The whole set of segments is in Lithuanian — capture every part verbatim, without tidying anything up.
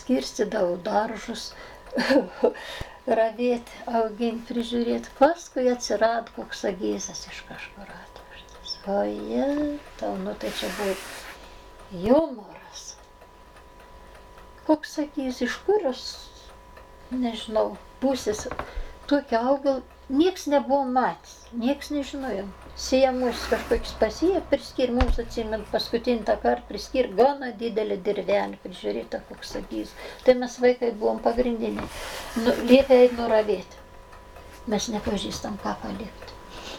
skirstydavau daržus, ravėti, auginti, prižiūrėti. Paskui atsirado koks agėzas iš kažkur atvežtas. O je, tau, nu tai čia buvo jumoras. Koks agėzas, iš kurios, nežinau, pusės, tokio augalą, nieks nebuvo matęs, nieks nežinojom. Sėjamus kažkokius pasiję, priskir, mums atsimint, paskutinį tą kartą priskir gana didelį dirvelį, prižiūrėta koks agėzas. Tai mes vaikai buvom pagrindiniai. Nu, liepė eit nuravėti. Mes nepažįstam, ką palikti.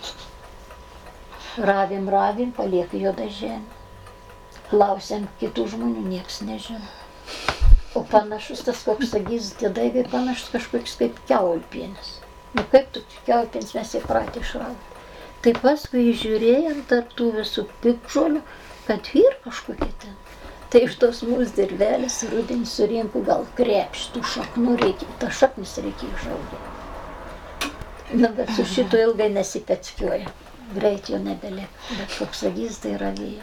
Ravim, ravim, paliek juodą žemę. Klausėm kitų žmonių, nieks nežino. O panašus tas koks agėzas, tie daigai panašus kažkoks kaip kiaulpienis. Nu kaip tu kiaulpienis, mes įpratę išrauti. Tai paskui žiūrėjom tarp tų visų piktžolių, kad vyr kažkokie ten. Tai iš tos mūsų dirvelės rudenį surinku gal krepšį, tų šaknų reikia, tą šaknis reikia išauginti. Na, bet su šito ilgai nesipeckiuoja. Greit jo nebelieka, bet koks agėzas tai ravėjo.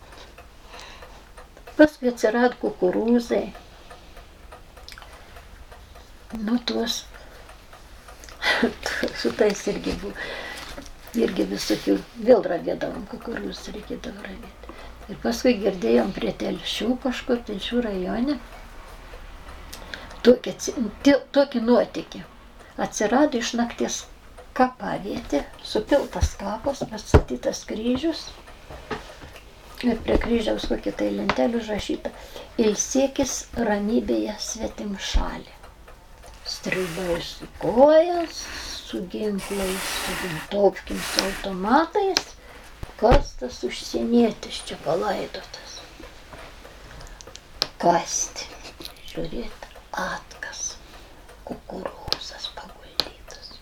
Paskui atsirado kukurūzai. Nu, tuos, su tais irgi buvo. Irgi visokių, vėl ravėdavom kukurūzus, reikėdavo ravėti. Ir paskui girdėjom prie Telšių kažkur, Telšių rajone, tokį, tokį nuotykį. Atsirado iš nakties kapavietė, supiltas kapas, pastatytas kryžius. Ir prie kryžiaus kokį tai lentelį užrašyta. Ilsėkis ramybėje svetimšalį. Stribai su kojas, su ginklais, su gintopkim, su automatais, kas tas užsienietis čia palaidotas. Kasti, žiūrėt, atkas, kukurūzas paguldytas.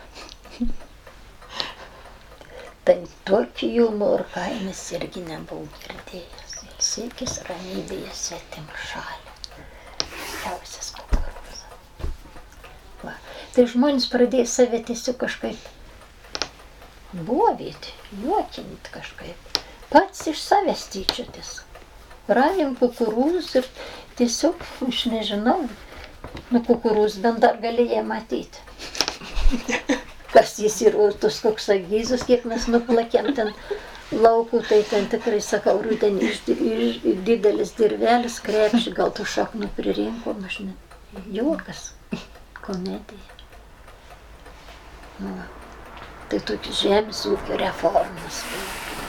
Tai tokį humorą kaimis irgi nebuvau girdėjęs. Ilsėkis ramybėje svetimšalį. Jausias kukurūzas. Va. Tai žmonės pradėjo save tiesiog kažkaip bovėti, juokinti kažkaip. Pats iš savęs tyčiotis. Ravim kukurūzus ir tiesiog, aš nežinau, nu kukurūzus bent dar galėjai matyti. Kas jis yra, tos koks agėzas, kiek mes nuplakėm ten laukų, tai ten tikrai, sakau, rudenį iš, iš, didelis dirvelis, krepšį, gal tų šaknų pririnkom, aš ne. Juokas, komedija. Nu, tai tokius žemės ūkio reformas buvo.